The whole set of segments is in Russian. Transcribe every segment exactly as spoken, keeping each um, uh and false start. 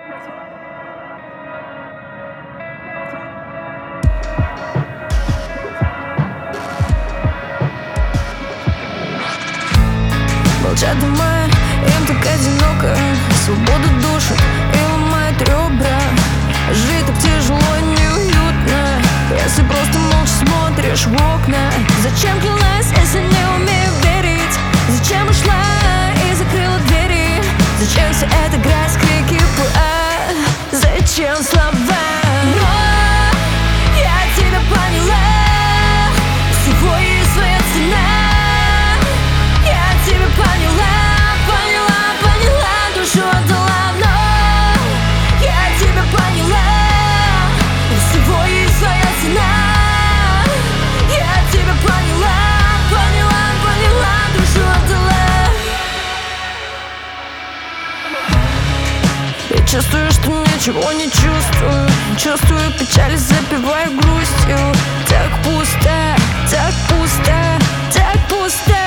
Молчат дома, им так одиноко. Свобода душит и ломает ребра. Жить так тяжело и неуютно, если просто молча смотришь в окна. Зачем клялась, если не умею верить? Зачем ушла и закрыла двери? Зачем вся эта грязь, крики, пуа? Зачем слова? Но я тебя поняла, всего есть своя цена. Я тебя поняла, поняла, поняла, душу отдала. Но я тебя поняла, всего есть своя цена. Я тебя поняла, поняла, поняла, душу отдала. Я чувствую, что ничего не чувствую. Чувствую печаль, запиваю грустью. Так пусто, так пусто, так пусто.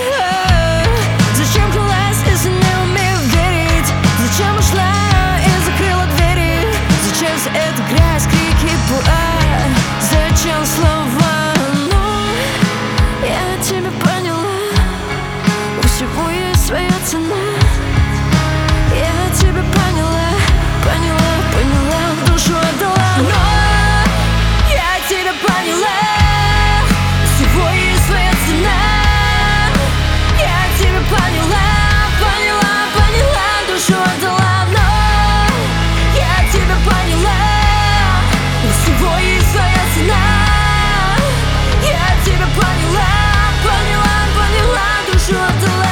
Зачем клялась, если не умею верить? Зачем ушла и закрыла двери? Зачем вся эта грязь, крики, пуа? Зачем слова? Ну, я тебя поняла, у всего есть своя цена. Я тебя поняла, поняла, поняла, душу отдала. Но я тебя поняла, всего есть своя цена. Я тебя поняла, поняла, поняла, душу отдала. Но я тебя поняла, всего есть своя цена. Я тебя поняла, поняла, поняла, душу отдала.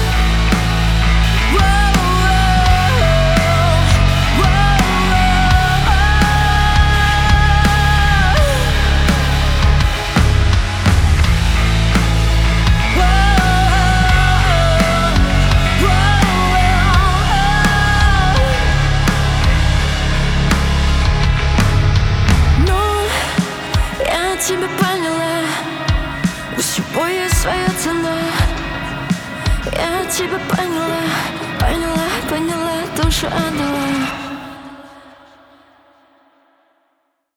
Я тебя поняла, у всего есть своя цена. Я тебя поняла, поняла, поняла, душу отдала.